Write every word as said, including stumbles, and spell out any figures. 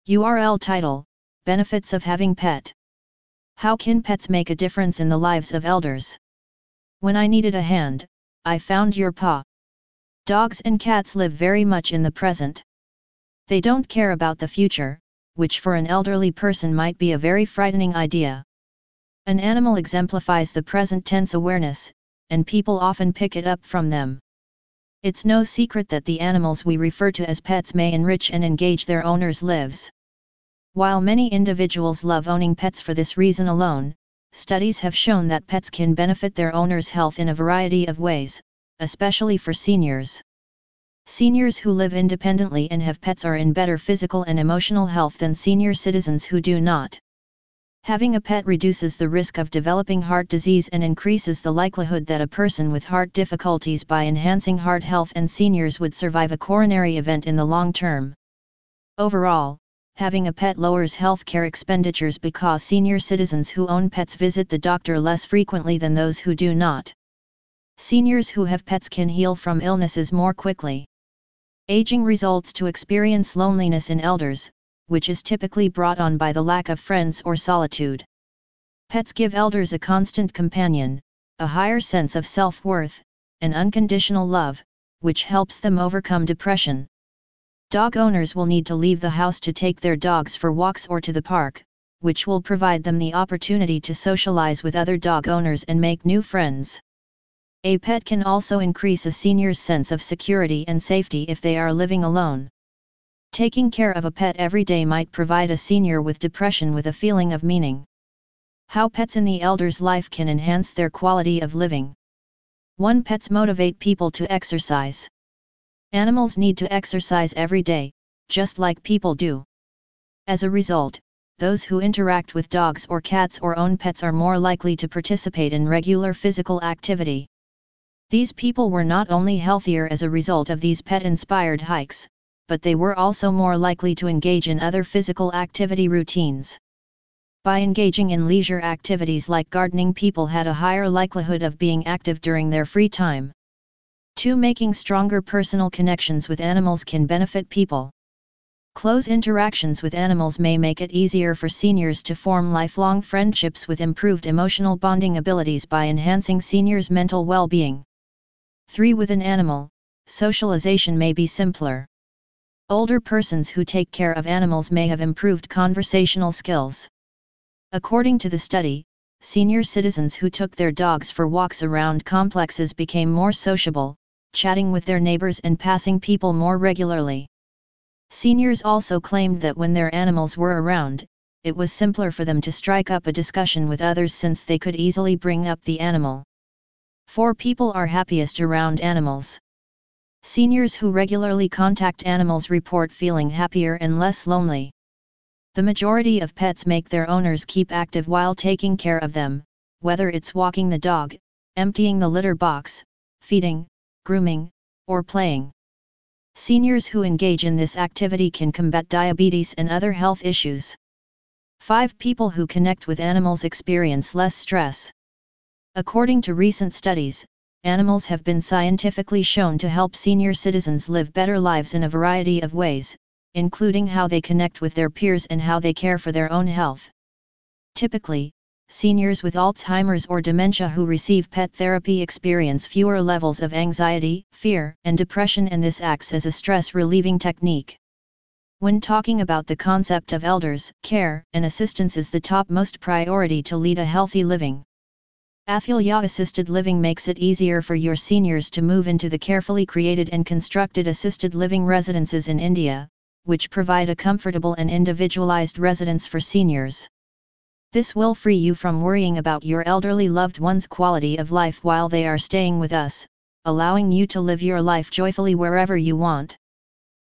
U R L title: Benefits of having pet. How can pets make a difference in the lives of elders? When I needed a hand, I found your paw. Dogs and cats live very much in the present. They don't care about the future, which for an elderly person might be a very frightening idea. An animal exemplifies the present tense awareness, and people often pick it up from them. It's no secret that the animals we refer to as pets may enrich and engage their owners' lives. While many individuals love owning pets for this reason alone, studies have shown that pets can benefit their owners' health in a variety of ways, especially for seniors. Seniors who live independently and have pets are in better physical and emotional health than senior citizens who do not. Having a pet reduces the risk of developing heart disease and increases the likelihood that a person with heart difficulties by enhancing heart health and seniors would survive a coronary event in the long term. Overall, having a pet lowers healthcare expenditures because senior citizens who own pets visit the doctor less frequently than those who do not. Seniors who have pets can heal from illnesses more quickly. Aging results to experience loneliness in elders, which is typically brought on by the lack of friends or solitude. Pets give elders a constant companion, a higher sense of self-worth, and unconditional love, which helps them overcome depression. Dog owners will need to leave the house to take their dogs for walks or to the park, which will provide them the opportunity to socialize with other dog owners and make new friends. A pet can also increase a senior's sense of security and safety if they are living alone. Taking care of a pet every day might provide a senior with depression with a feeling of meaning. How pets in the elder's life can enhance their quality of living. one Pets motivate people to exercise. Animals need to exercise every day, just like people do. As a result, those who interact with dogs or cats or own pets are more likely to participate in regular physical activity. These people were not only healthier as a result of these pet-inspired hikes, but they were also more likely to engage in other physical activity routines. By engaging in leisure activities like gardening, people had a higher likelihood of being active during their free time. two Making stronger personal connections with animals can benefit people. Close interactions with animals may make it easier for seniors to form lifelong friendships with improved emotional bonding abilities by enhancing seniors' mental well-being. three With an animal, socialization may be simpler. Older persons who take care of animals may have improved conversational skills. According to the study, senior citizens who took their dogs for walks around complexes became more sociable, chatting with their neighbors and passing people more regularly. Seniors also claimed that when their animals were around, it was simpler for them to strike up a discussion with others since they could easily bring up the animal. four People are happiest around animals. Seniors who regularly contact animals report feeling happier and less lonely. The majority of pets make their owners keep active while taking care of them, whether it's walking the dog, emptying the litter box, feeding, grooming, or playing. Seniors who engage in this activity can combat diabetes and other health issues. five People who connect with animals experience less stress. According to recent studies, animals have been scientifically shown to help senior citizens live better lives in a variety of ways, including how they connect with their peers and how they care for their own health. Typically, seniors with Alzheimer's or dementia who receive pet therapy experience fewer levels of anxiety, fear, and depression, and this acts as a stress-relieving technique. When talking about the concept of elders, care and assistance is the topmost priority to lead a healthy living. Athalya Assisted Living makes it easier for your seniors to move into the carefully created and constructed assisted living residences in India, which provide a comfortable and individualized residence for seniors. This will free you from worrying about your elderly loved one's quality of life while they are staying with us, allowing you to live your life joyfully wherever you want.